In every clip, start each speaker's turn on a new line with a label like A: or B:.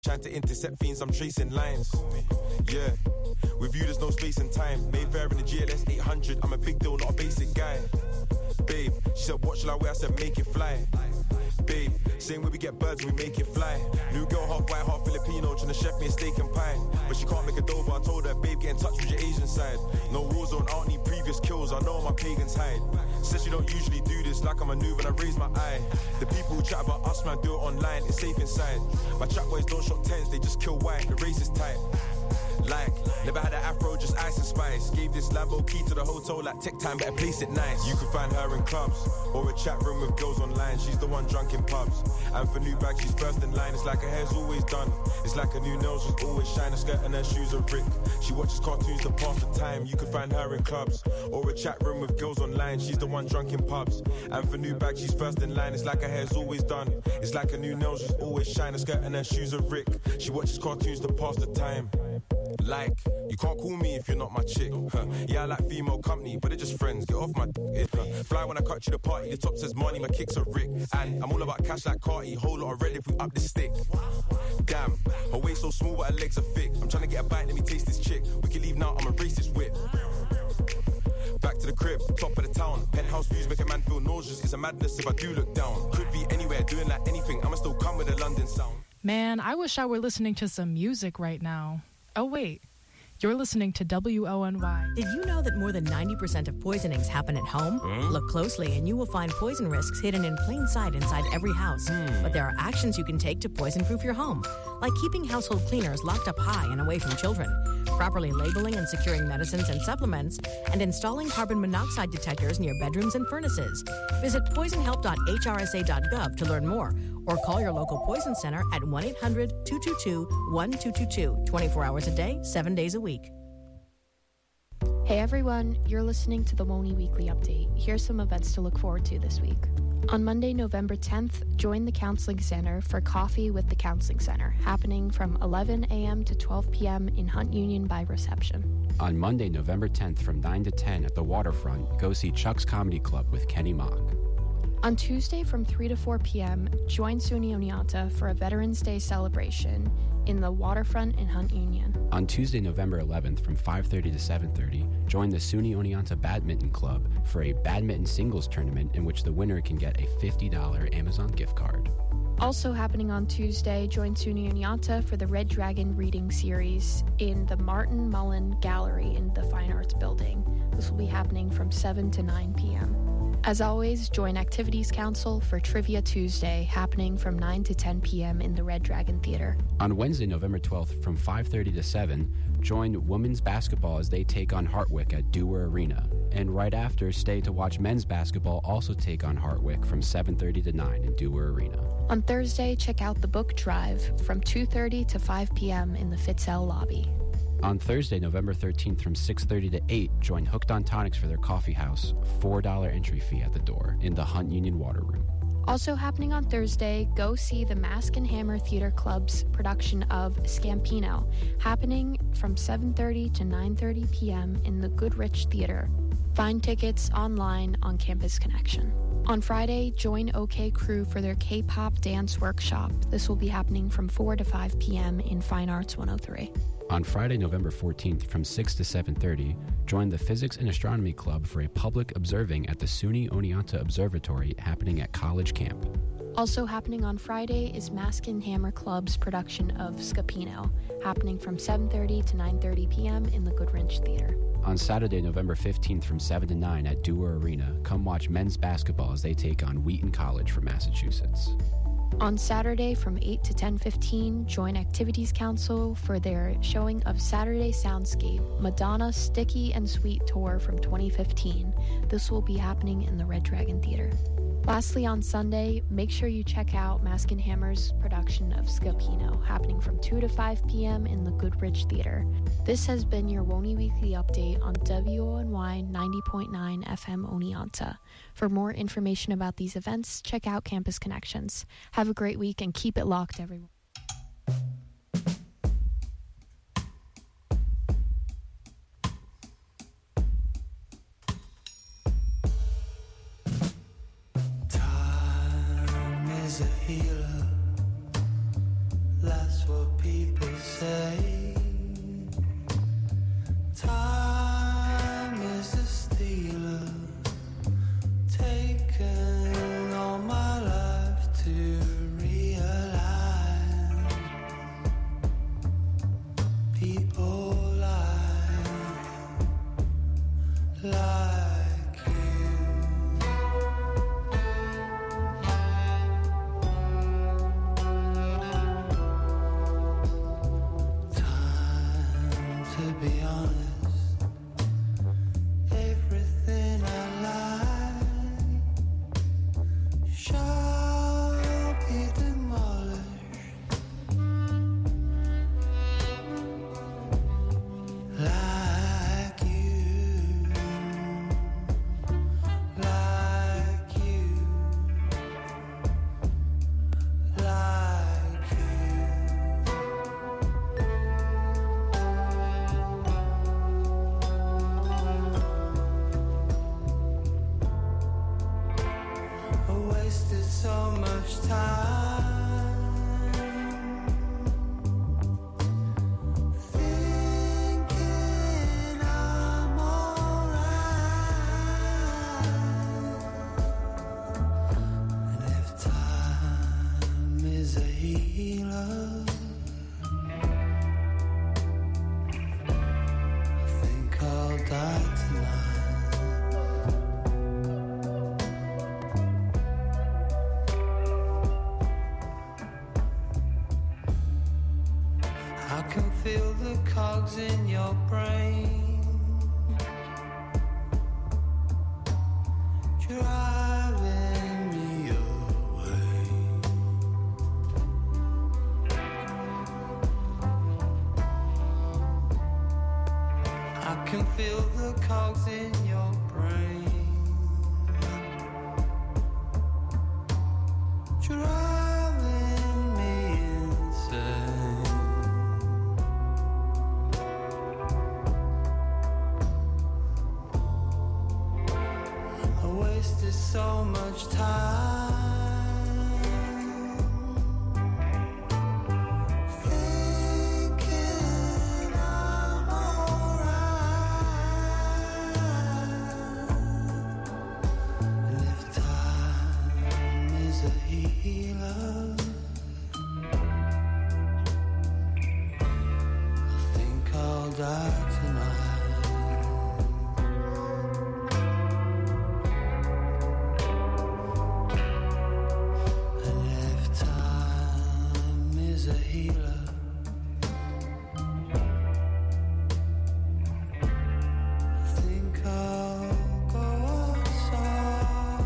A: Trying to intercept fiends, I'm tracing lines. Yeah, with you there's no space and time. Mayfair in the GLS 800, I'm a big deal, not a basic guy. Babe, she said what shall I wear, I said make it fly. Babe, same way we get birds, we make it fly. New girl, half white, half Filipino, trying to chef me a steak and pie. But she can't make a dough, but I told her, babe, get in touch with your Asian side. No war zone, I don't need previous kills, I know my pagans hide. Says you don't usually do this, like I'm a noob and I raise my eye. The people who chat about us, man, do it online, it's safe inside. My trap boys don't shot tens, they just kill white, the race is tight. Like, never had an afro, just ice and spice. Gave this Lambo key to the hotel, like tech time, better place it nice. You can find her in clubs, or a chat room with girls online. She's the one drunk in pubs. And for new bags, she's first in line. It's like her hair's always done. It's like her new nails just always shine. A skirt and her shoes are rick. She watches cartoons to pass the time. You can find her in clubs, or a chat room with girls online. She's the one drunk in pubs. And for new bags, she's first in line. It's like her hair's always done. It's like her new nails just always shine. A skirt and her shoes are rick. She watches cartoons to pass the time. Like, you can't call me if you're not my chick. Yeah, I like female company, but they're just friends. Get off my fly when I cut you the party. The top says money, my kicks are Rick. And I'm all about cash like Carti. Whole lot of red if we up the stick. Damn, her waist so small, but her legs are thick. I'm trying to get a bite, let me taste this chick. We can leave now, I'm a racist whip. Back to the crib, top of the town. Penthouse views make a man feel nauseous. It's a madness if I do look down. Could be anywhere, doing like anything. I'ma still come with a London sound.
B: Man, I wish I were listening to some music right now. Oh, wait. You're listening to WONY.
C: Did you know that more than 90% of poisonings happen at home? Look closely and you will find poison risks hidden in plain sight inside every house. But there are actions you can take to poison-proof your home, like keeping household cleaners locked up high and away from children, properly labeling and securing medicines and supplements, and installing carbon monoxide detectors near bedrooms and furnaces. Visit poisonhelp.hrsa.gov to learn more, or call your local poison center at 1-800-222-1222, 24 hours a day, 7 days a week.
D: Hey everyone, you're listening to the WONY Weekly Update. Here's some events to look forward to this week. On Monday, November 10th, join the Counseling Center for Coffee with the Counseling Center, happening from 11 a.m. to 12 p.m. in Hunt Union by reception.
E: On Monday, November 10th from 9 to 10 at the Waterfront, go see Chuck's Comedy Club with Kenny Mock.
D: On Tuesday from 3 to 4 p.m., join SUNY Oneonta for a Veterans Day celebration in the Waterfront in Hunt Union.
E: On Tuesday, November 11th from 5:30 to 7:30, join the SUNY Oneonta Badminton Club for a badminton singles tournament in which the winner can get a $50 Amazon gift card.
D: Also happening on Tuesday, join SUNY Oneonta for the Red Dragon reading series in the Martin Mullen Gallery in the Fine Arts Building. This will be happening from 7 to 9 p.m. As always, join Activities Council for Trivia Tuesday, happening from 9 to 10 p.m. in the Red Dragon Theater.
E: On Wednesday, November 12th from 5:30 to 7, join women's basketball as they take on Hartwick at Dewar Arena. And right after, stay to watch men's basketball also take on Hartwick from 7:30 to 9 in Dewar Arena.
D: On Thursday, check out the book drive from 2:30 to 5 p.m. in the Fitzell lobby.
E: On Thursday, November 13th from 6:30 to 8, join Hooked on Tonics for their coffee house, $4 entry fee at the door in the Hunt Union Water Room.
D: Also happening on Thursday, go see the Mask and Hammer Theater Club's production of Scampino, happening from 7:30 to 9:30 p.m. in the Goodrich Theater. Find tickets online on Campus Connection. On Friday, join OK Crew for their K-pop dance workshop. This will be happening from 4 to 5 p.m. in Fine Arts 103.
E: On Friday, November 14th from 6 to 7:30, join the Physics and Astronomy Club for a public observing at the SUNY Oneonta Observatory happening at College Camp.
D: Also happening on Friday is Mask and Hammer Club's production of Scapino, happening from 7:30 to 9:30 p.m. in the Goodrich Theater.
E: On Saturday, November 15th from 7 to 9 at Dewar Arena, come watch men's basketball as they take on Wheaton College from Massachusetts.
D: On Saturday from 8 to 10:15, join Activities Council for their showing of Saturday Soundscape, Madonna Sticky and Sweet Tour from 2015. This will be happening in the Red Dragon Theater. Lastly, on Sunday, make sure you check out Mask and Hammer's production of Scapino, happening from 2 to 5 p.m. in the Goodrich Theater. This has been your WONY Weekly Update on WONY 90.9 FM Oneonta. For more information about these events, check out Campus Connections. Have a great week and keep it locked, everyone.
F: Time is a healer. That's what people say time is a stealer, taken all my life to realize people like you. Time to be honest, everything I like shall be demolished. Like you, like you, like you. I wasted so much time thinking I'm alright. And if time is a healer, I think I'll die tonight. I can feel the cogs in your brain driving me away. I can feel the cogs in your brain driving me insane. I wasted so much time thinking I'm alright. And if time is a healer, I think I'll die tonight. And if time is a healer, I think I'll go outside.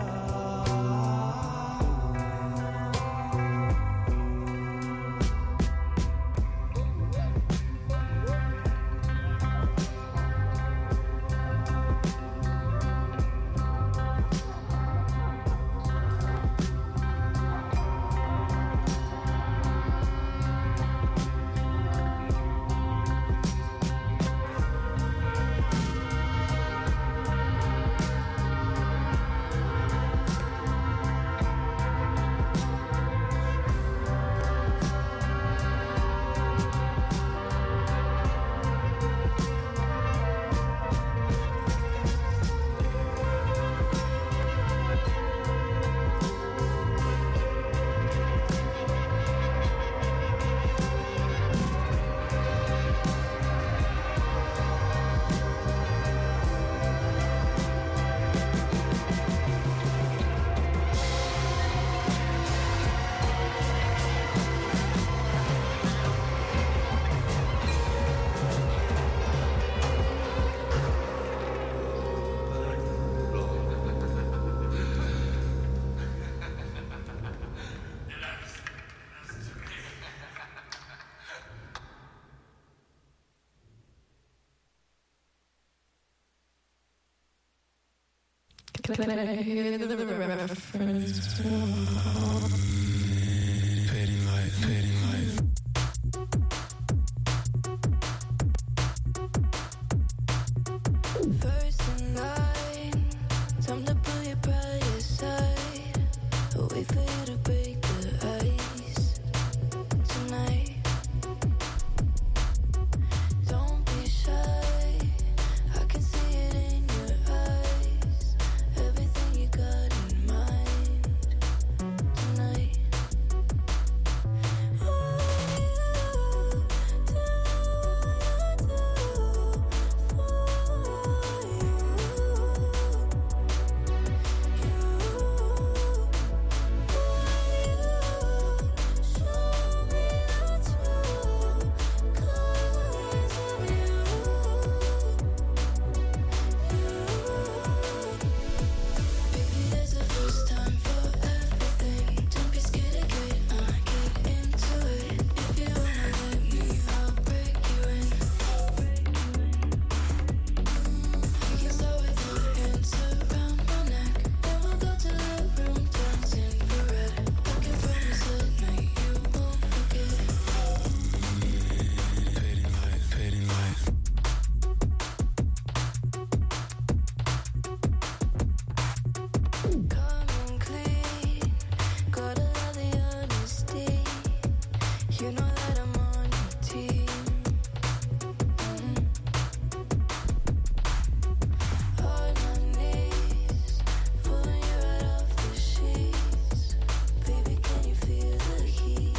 G: Play the reference.
F: Fading light, fading light.
G: First in line, time to pull your pride aside. Wait for you to break the ice tonight. know that I'm on your team. On my knees, pulling you out of the sheets. Baby, can you feel the heat?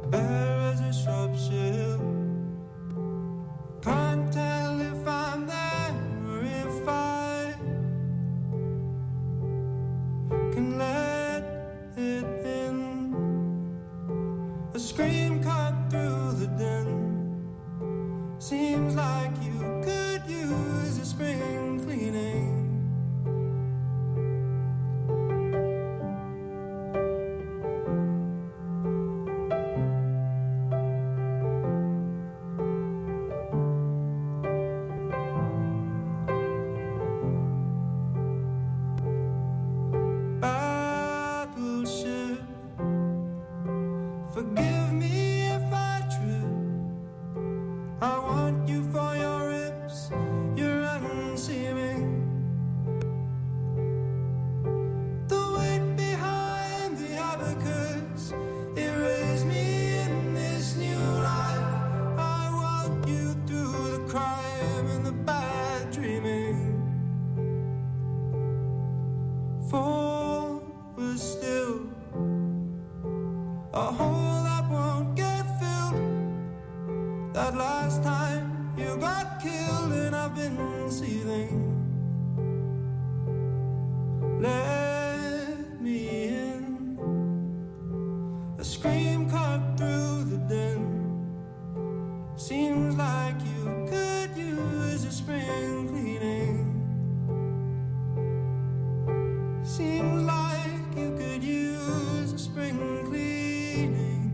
F: bare as a Shropshire. Can't tell if I'm there or if I can let it in. A scream cut through the din. Seems like you could use a spring cleaning. Battleship, forgive me if I trip. I want you for your ribs, you're unseeming. The weight behind the abacus, erase me in this new life. I want you through the crime and the bad dreaming. Forward still, a hole that won't get filled. That last time you got killed and I've been seething. Let me in. A scream cut through the din. Seems like you could use a spring cleaning. Seems like you could use a spring cleaning.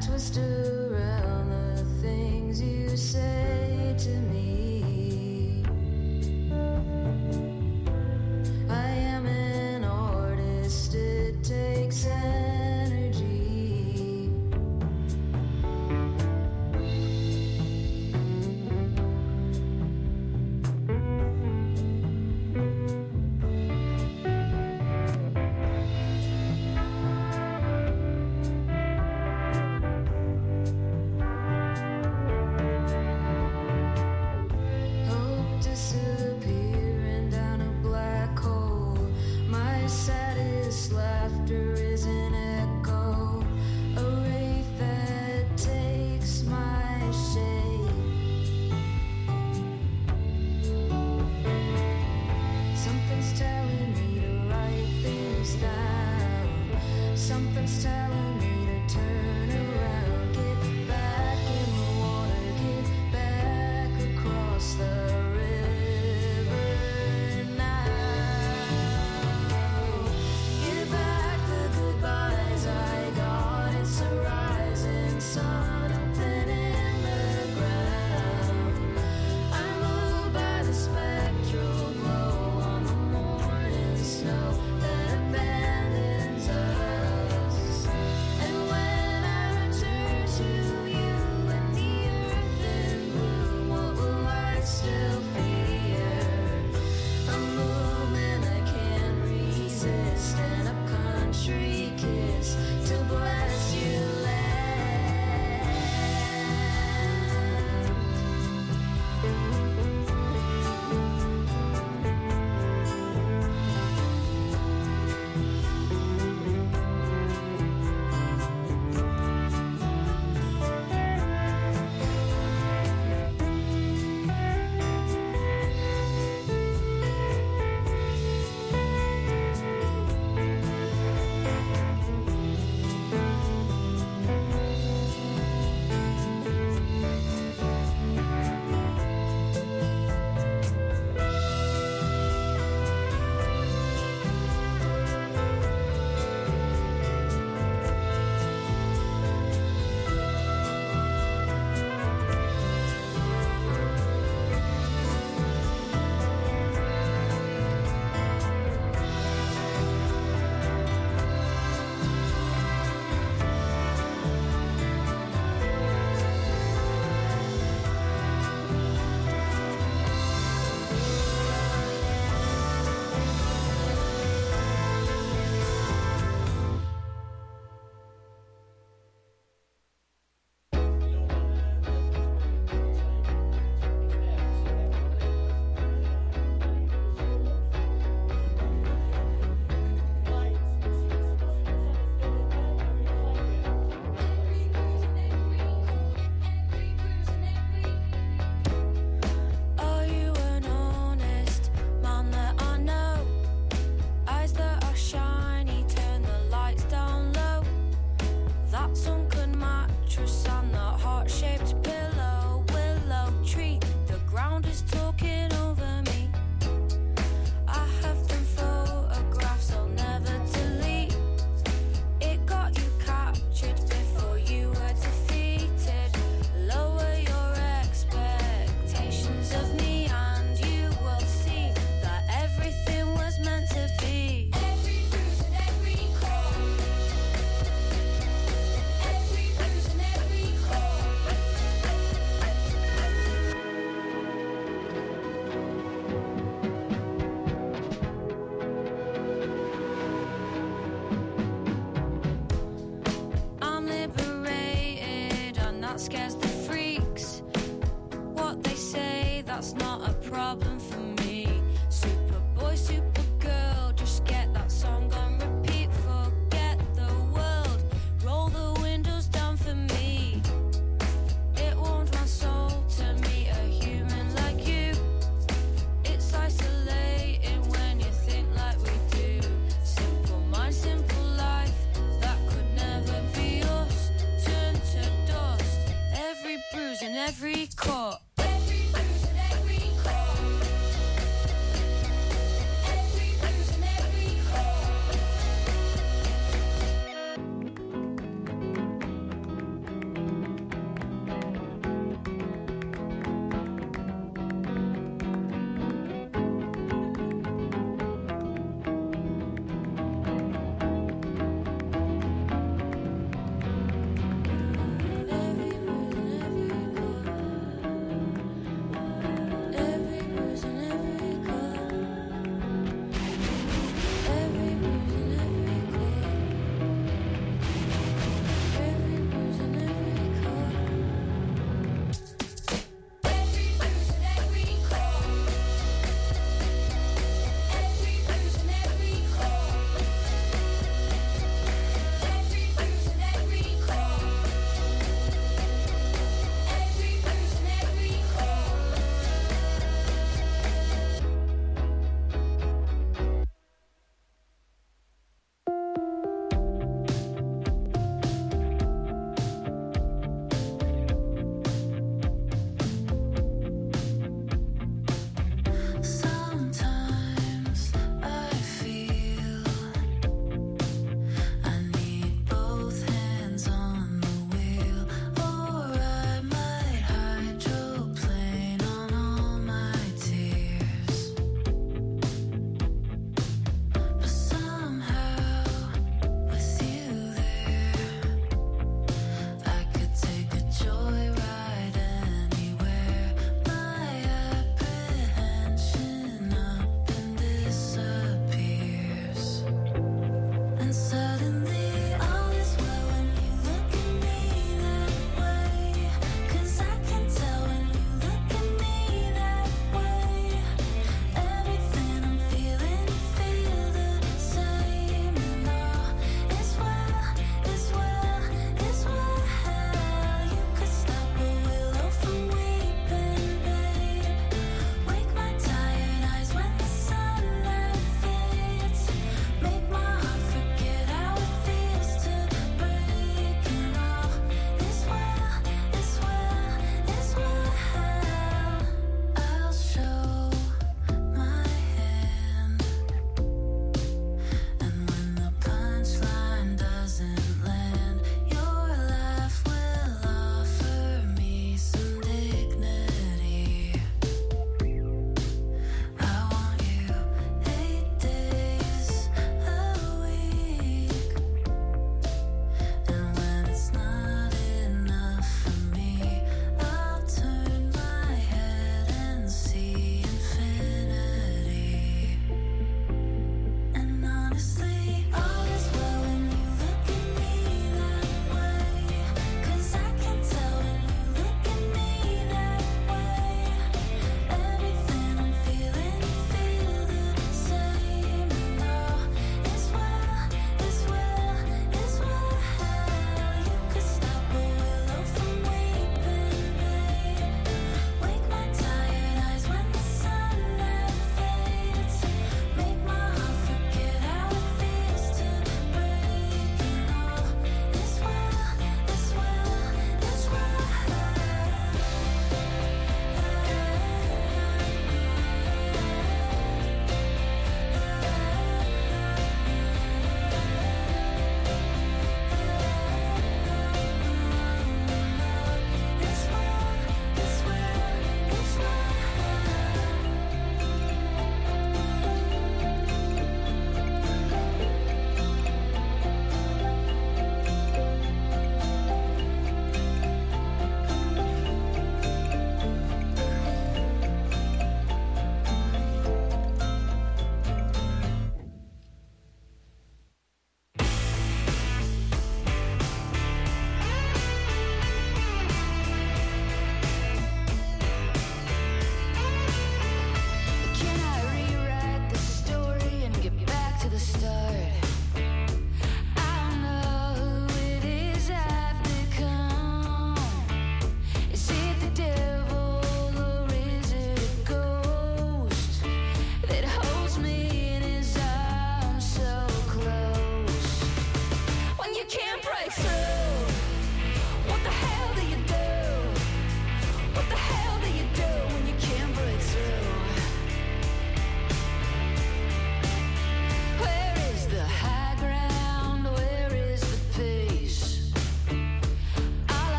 G: twist around the things you say to me. I am an artist, it takes energy. Hope disappearing down a black hole. My saddest laughter is an echo, a wraith that takes my shape. Something's telling me to write things down. Something's telling me to turn around, get back in the water, get back across the river now. Give back the goodbyes I got. It's a rising sun open in the ground. I'm moved by the spectral glow on the morning snow that abandons us. And when I return to you and the earth in bloom, what will I still fear? A movement I can't resist and a country kiss to bless you, land. Are you an honest man that I know? Eyes that are shiny, turn the lights down low. That sunken mattress and that heart-shaped pillow, willow tree, the ground is talking over me. I have them photographs I'll never delete. It got you captured before you were defeated. Lower your expectations of me and you will see that everything was meant to be. Every bruise and every crack, every bruise and every crack. I'm liberated and that scares the freaks. What they say, that's not a problem for me. Superboy, Supergirl, just get that song on repeat. Forget the world, roll the windows down for me. It warmed my soul to meet a human like you. It's isolating when you think like we do. Simple mind, simple life, that could never be us. Turn to dust, every bruise and every cut. Every bruise and every cut. Every bruise and every cut.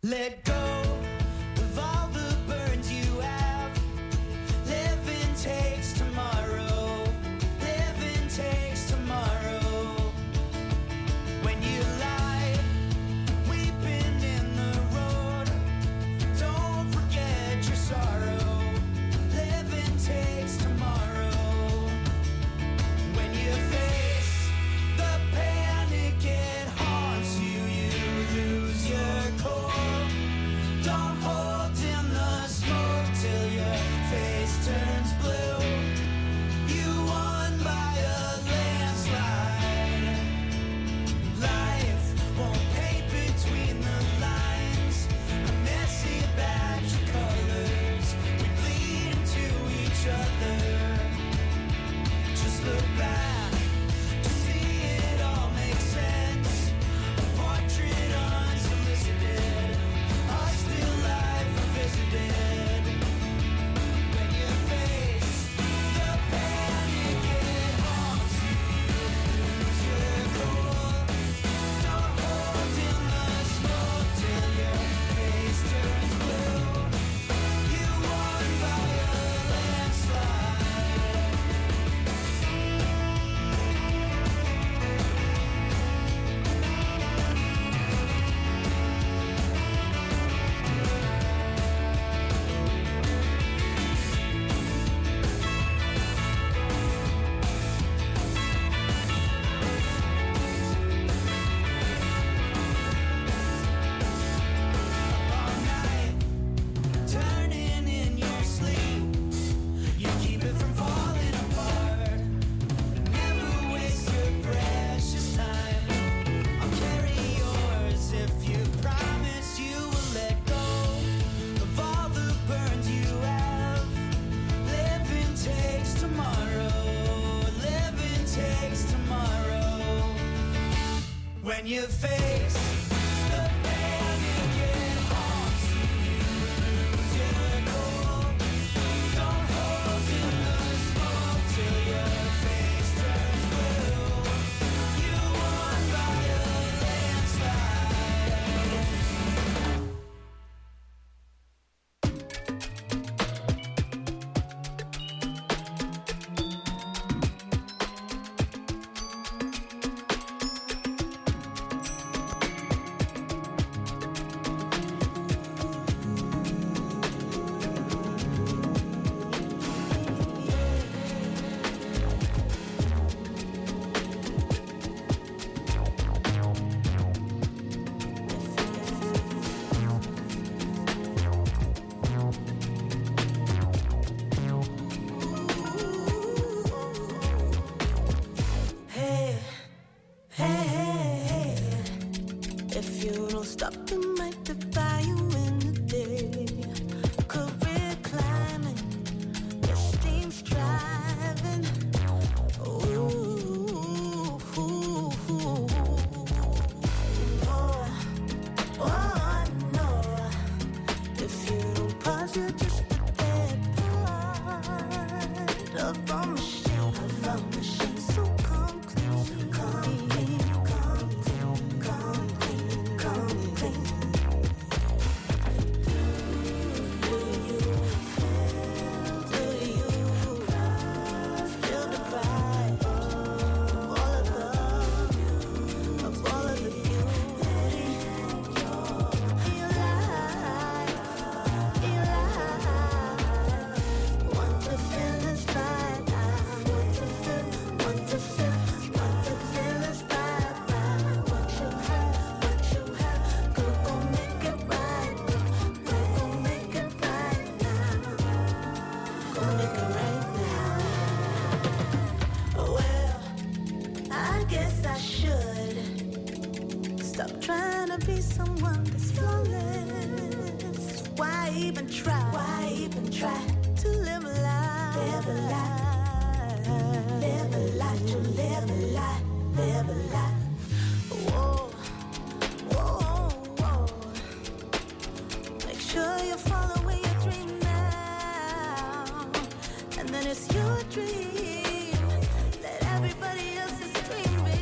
F: Let go of all the burns you have. Living takes tomorrow. Living takes tomorrow. When you lie, weeping in the road, don't forget your sorrow. Living takes tomorrow. When you face the panic, it haunts you. You lose your core. Don't hold in the smoke till your face turns blue. You won by a landslide. Life won't paint between the lines. A messy batch of colors. We bleed into each other. Just look back to see it all make sense. A portrait unsolicited. A still life revisited. When you face the panic, it haunts you. You lose your cool. Don't hold in the smoke till your face turns blue. You won by a landslide. All night, turning in your sleep. You keep it from falling apart. Never waste your precious time. I'll carry yours if you promise you will let go of all the burns you have. Living takes tomorrow. Living takes tomorrow. When you face the panic, it haunts you. You lose your cool. Don't hold in the smoke till your face turns blue. You won by a landslide. Hey, hey, hey, if you don't stop, it might defy you in the day. Career climbing, esteem striving. Ooh, oh, no. If you don't pause, you're just a dead part of a machine. So come clean, come clean, come clean, come clean, come clean. Do you feel the pride of all of the beauty in your life? Want to feel inspired now? Want to feel inspired now? What you have, girl, gon' make it right. Girl, gon' make it right now. Gon' make it right now. Well, I guess I should stop trying to be someone that's flawless. Why even try? Why even try to live a lie? Live a lie. Live a lie. To live a lie. Live a lie. Whoa, whoa, whoa. Make sure you're following your dream now, and then it's your dream. Let everybody else's dream be.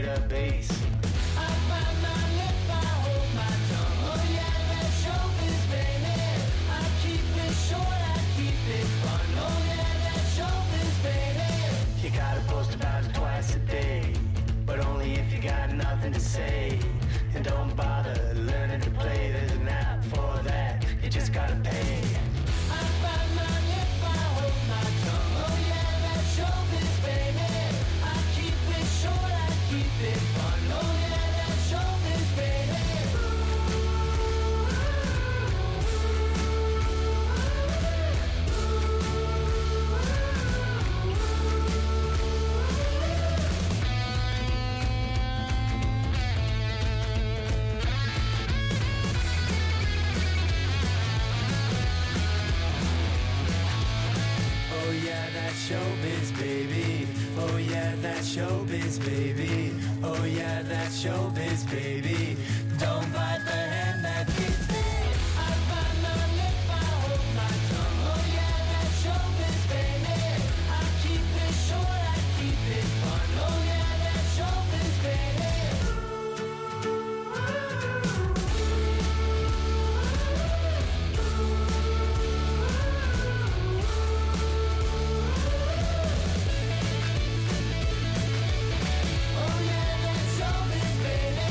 H: the bass. I bite my lip, I hold my tongue. Oh yeah, that's showbiz, baby. I keep it short, I keep it fun. Oh yeah, that's showbiz, baby. You gotta post about it twice a day, but only if you got nothing to say. And don't bother learning to play, there's an app for that, you just gotta pay. I bite my lip, I hold my tongue. Oh yeah, that's showbiz, baby. I keep it short, I keep it fun. Oh yeah, that's showbiz, baby. Oh yeah, that's showbiz, baby. Oh yeah, that's showbiz, baby. Oh yeah, that's showbiz, baby. Don't bite the hand that feeds me. I bite my lip, I hold my tongue. Oh yeah, that's showbiz, baby. I keep it short, I keep it fun. Oh yeah, that's showbiz, baby. Oh yeah, that's showbiz, baby.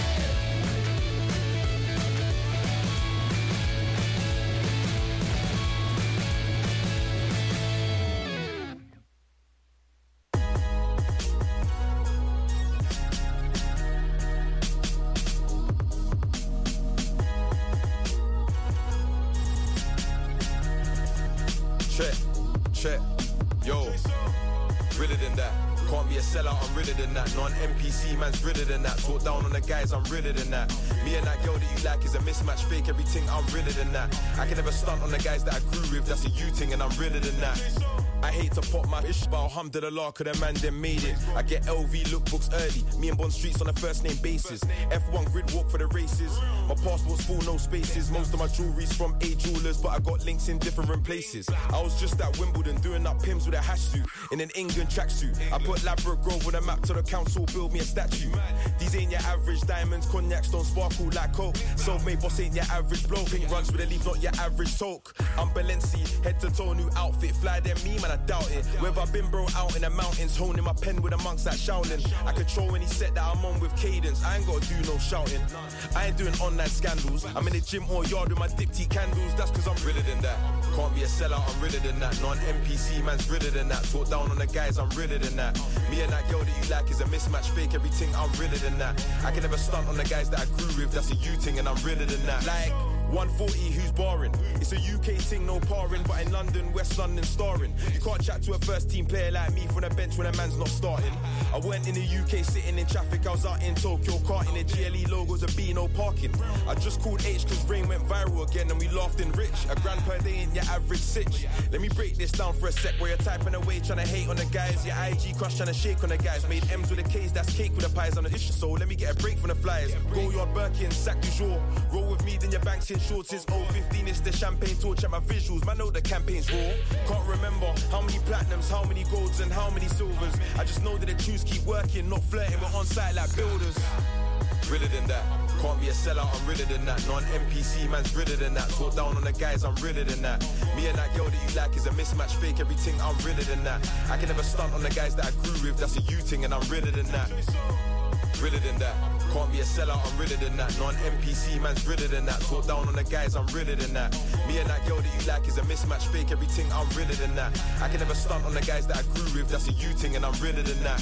A: Check, yo, realer than that. Can't be a sellout, I'm realer than that. Non-NPC man's realer than that. Talk down on the guys, I'm realer than that. Me and that girl that you like is a mismatch, fake everything, I'm realer than that. I can never stunt on the guys that I grew with, that's a you thing and I'm realer than that. I hate to pop my ish, but alhamdulillah, cause the man them made it. I get LV lookbooks early, me and Bond Streets on a first name basis. F1 grid walk for the races. My passport's full, no spaces. Most of my jewelry's from A Jewelers, but I got links in different places. I was just at Wimbledon doing up Pims with a hash suit in an England tracksuit. I put Ladbroke Grove on a map to the council, build me a statue. These ain't your average diamonds, cognacs don't sparkle like coke. Self-made boss ain't your average bloke. Pink runs with a leaf, not your average toke. I'm Balenci, head to toe, new outfit, fly than me, man, I doubt it. Where have I been, bro? Out in the mountains, honing my pen with the monks like Shaolin. I control any set that I'm on with cadence. I ain't gotta do no shouting. I ain't doing online scandals. I'm in the gym or yard with my dipty candles. That's cause I'm realer than that. Can't be a sellout, I'm realer than that. Non-NPC man's realer than that. Talk down on the guys, I'm realer than that. Me and that girl that you like is a mismatch, fake everything, I'm realer than that. I can never stunt on the guys that I grew with, that's a you thing and I'm realer than that. Like 140, who's barring? It's a UK thing, no parring, but in London, West London starring. You can't chat to a first team player like me from the bench when a man's not starting. I weren't in the UK sitting in traffic, I was out in Tokyo carting the GLE logos of B, no parking. I just called H cause Rain went viral again and we laughed in rich. A grand per day ain't your average sitch. Let me break this down for a sec, where you're typing away trying to hate on the guys. Your IG crush trying to shake on the guys. Made M's with the K's, that's cake with the pies on the issue. So let me get a break from the flyers. Go yard Birkin, sack du jour. Roll with me, then your banks in shorts is 015. It's the champagne torch at my visuals. Man, know the campaign's raw. Can't remember how many platinums, how many golds, and how many silvers. I just know that the tunes keep working, not flirting. We're on site like builders. Realer than that. Can't be a sellout, I'm realer than that. Non-NPC man's realer than that. Talk down on the guys, I'm realer than that. Me and that girl that you like is a mismatch, fake everything, I'm realer than that. I can never stunt on the guys that I grew with, that's a you thing and I'm realer than that. Realer than that. Can't be a sellout, I'm realer than that. Non-NPC man's realer than that. Talk down on the guys, I'm realer than that. Me and that girl that you like is a mismatch, fake everything, I'm realer than that. I can never stunt on the guys that I grew with, that's a you thing and I'm realer than that.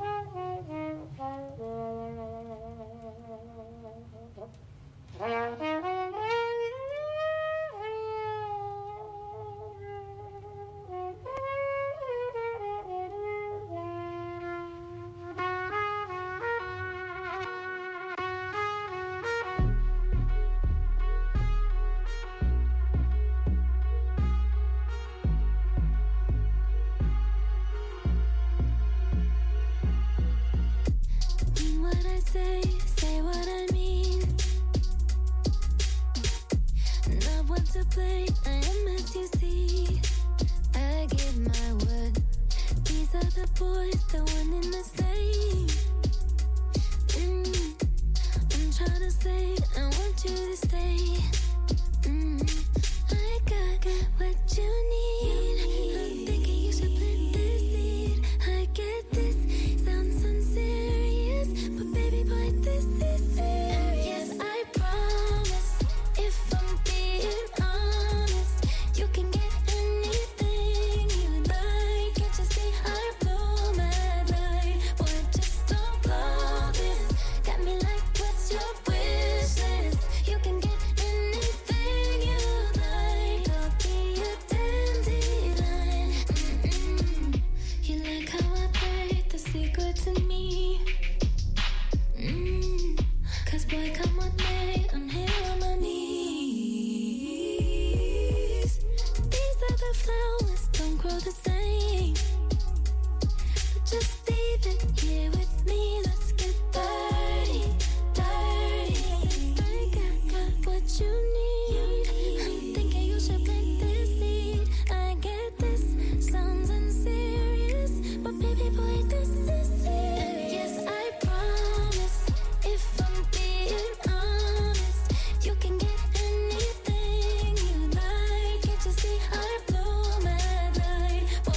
F: Yeah.
G: say what I mean. Not one to play, I am as you see. I give my word. These are the boys, the one in the same. I'm trying to say, I want you to stay. I got what you need. I'm thinking you should plant this seed. I get this, sounds unserious, but baby boy, this is serious. Yes, I promise, if I'm being honest, you can get anything you like. Can't you see I blow my light? Boy, just don't blow this. Got me like, what's your wish list? You can get anything you like. I'll be a dandelion. You like how I break the secret to me? Cause boy, come with me, I'm here on my knees. These are the flowers, don't grow the same. So just leave it here with me, let's get dirty, dirty. I got what you need. I'm thinking you should plant this seed. I get this, sounds unserious, but baby boy, this is serious. Yes, I promise, if I'm being honest, you can get anything you like. Can't you see I blow my light?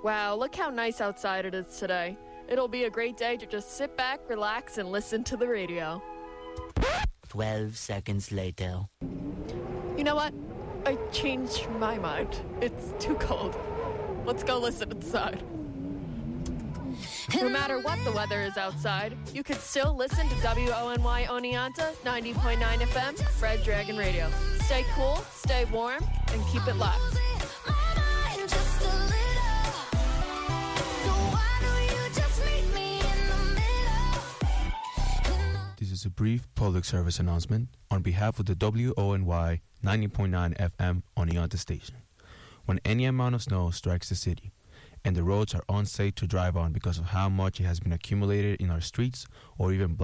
I: Wow, look how nice outside it is today. It'll be a great day to just sit back, relax, and listen to the radio.
J: 12 seconds later.
I: You know what? I changed my mind. It's too cold. Let's go listen inside. No matter what the weather is outside, you can still listen to WONY Oneonta 90.9 FM, Red Dragon Radio. Stay cool, stay warm, and keep it locked.
K: This is a brief public service announcement on behalf of the WONY 90.9 FM Oneonta station. When any amount of snow strikes the city, and the roads are unsafe to drive on because of how much it has been accumulated in our streets or even